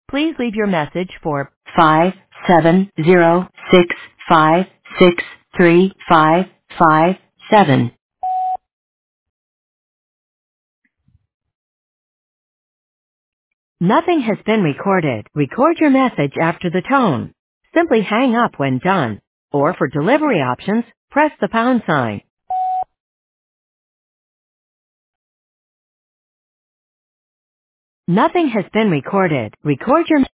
Please leave your message for 57065635557. Nothing has been recorded. Record your message after the tone. Simply hang up when done. Or for delivery options, press the pound sign. Nothing has been recorded. Record your